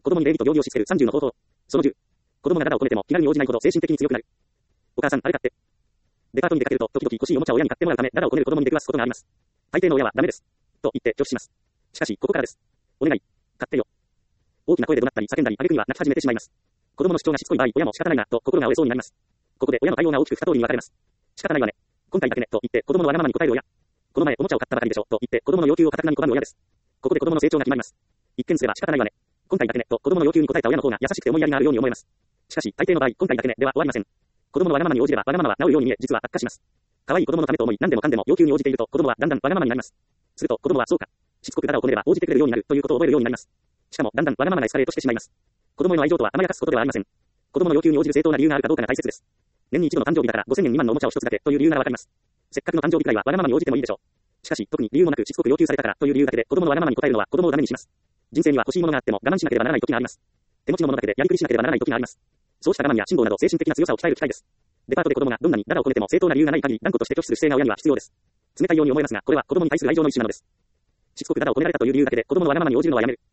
子供に礼儀と行儀をしつける30の方法。その10。子供がダダをこねても気軽に応じないほど精神的に強くなる。お母さん、あれ買って。デパートに出かけると、時々欲しいおもちゃを親に買ってもらうため、ダダをこねる子供に出くわすことがあります。大抵の親はダメです。と言って拒否します。しかし、ここからです。お願い。買ってよ。大きな声で怒鳴ったり叫んだり、挙句には泣き始めてしまいます。子供の主張がしつこい場合、親も仕方ないな、と心が折れそうになります。ここで親の対応が大きく2通りに分かれます。仕方ないわね。今回だけね、と言って子供のわがままに答える親。この前おもちゃを買ったばかりでしょ、と言って子供の要求を堅くなに拒む親です。ここで子供の成長が決まります。一見すれば仕方ないわね。今回だけね、と子供の要求に応えた親の方が優しくて思いやりがあるように思えます。しかし、大抵の場合、今回だけね、では終わりません。子供のわがままに応じれば、わがままは治るように見え、実は悪化します。可愛い子供のためと思い、何でもかんでも要求に応じていると、子供はだんだんわがままになります。すると、子供はそうか。しつこくダダをこねれば応じてくれるようになるということを覚えるようになります。しかも、だんだんわがままがエスカレートしてしまいます。子供への愛情とは甘やかすことではありません。子供の要求に応じる正当な理由があるかどうかが大切です。年に一度の誕生日だから5000円未満のおもちゃを一つだけという理由ならわかります。せっかくの誕生日くらいはわがままに応じてもいいでしょう。しかし、特に理由もなくしつこく要求されたからという理由だけで子供のわがままに応えるのは子供をダメにします。人生には欲しいものがあっても我慢しなければならない時があります。手持ちのものだけでやりくりしなければならない時があります。そうした我慢や辛抱など精神的な強さを鍛える機会です。デパートで子供がどんなにダダをこねても正当な理由がない限り断固として拒否する姿勢が親には必要です。冷たいように思えますが、これは子供に対する愛情の一種なのです。しつこくダダをこねられたという理由だけで子供のわがままに応じるのはやめる。